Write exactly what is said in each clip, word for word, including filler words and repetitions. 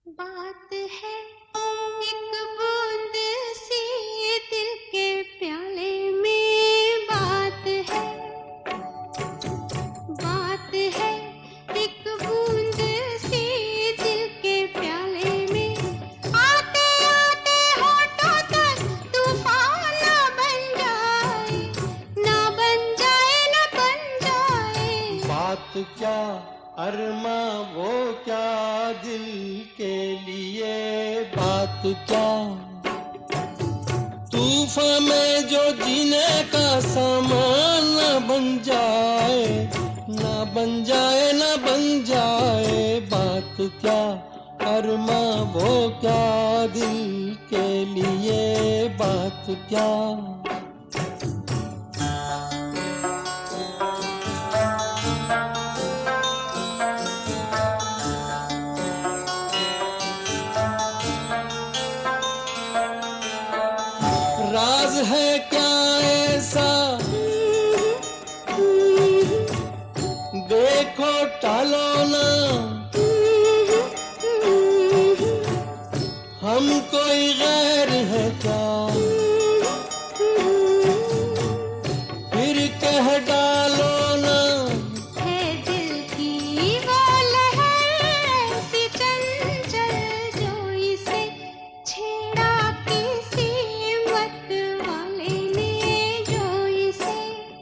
बात है एक बूंद सी दिल के प्याले में, बात है बात है एक बूंद सी दिल के प्याले में। आते आते होठों तक तूफान ना बन जाए, ना बन जाए ना बन जाए। बात क्या अरमा वो क्या दिल के लिए, बात क्या तूफान में जो जीने का सामान न बन जाए, ना बन जाए ना बन जाए। बात क्या अरमा वो क्या दिल के लिए, बात क्या। राज है क्या ऐसा देखो टालो ना, हम कोई गैर है क्या, फिर कह डालो ना। है दिल की वो लहर ऐसी चंचल, जो इसे छेड़ा किसी मत वाले ने, जो इसे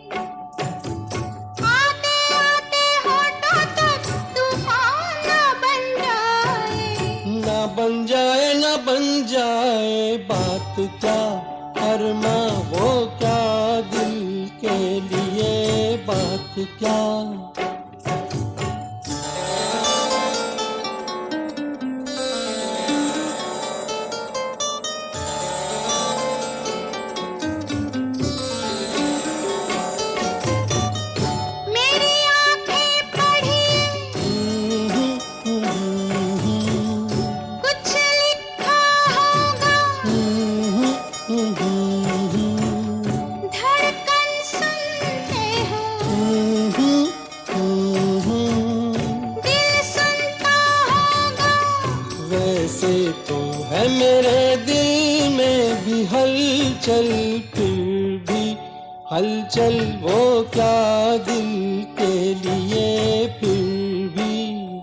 आते आते होठों तक तूफान ना बन जाए, ना बन जाए ना बन जाए। बात क्या अरमा वो क्या दिल के लिए, बात क्या। मेरी आंखें पढ़ी कुछ लिखा होगा, धड़कन सुनते हो दिल सुनता होगा। वैसे तो है मेरे दिल में भी हलचल, फिर भी हलचल वो क्या दिल के लिए, फिर भी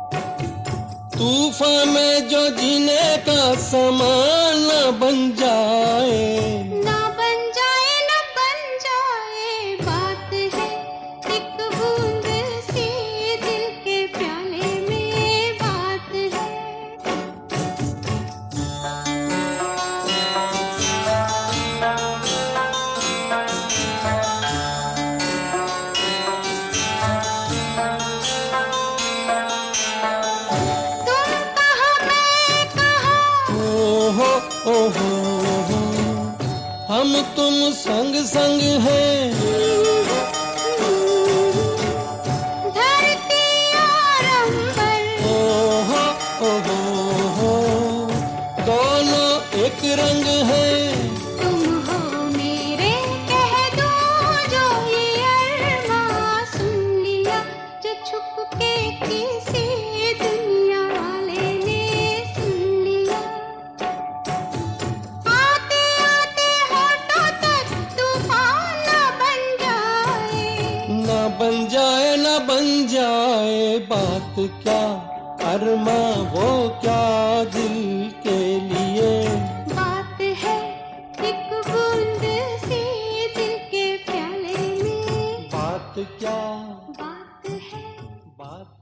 तूफान में जो जीने का सामान न बन जाए, ना बन जाए ना बन जाए। बात है एक बूंद सी दिल के प्याले में, बात है तुम कहो मैं कहो, ओ हो ओ हो हो, हम तुम संग संग हैं, धरती और अंबर ओ हो ओ हो हो, दोनों एक रंग है। तुम हो मेरे कह दूं जो ये अरमां, सुन लिया जो छुप के किसी दुनिया वाले ने सुन लिया। आते आते होठों तक तूफान ना बन जाए, ना बन जाए ना बन जाए। बात क्या अरमा वो क्या दिल के लिए, बात है एक बूंद सी दिल के प्याले में, बात क्या बात है बात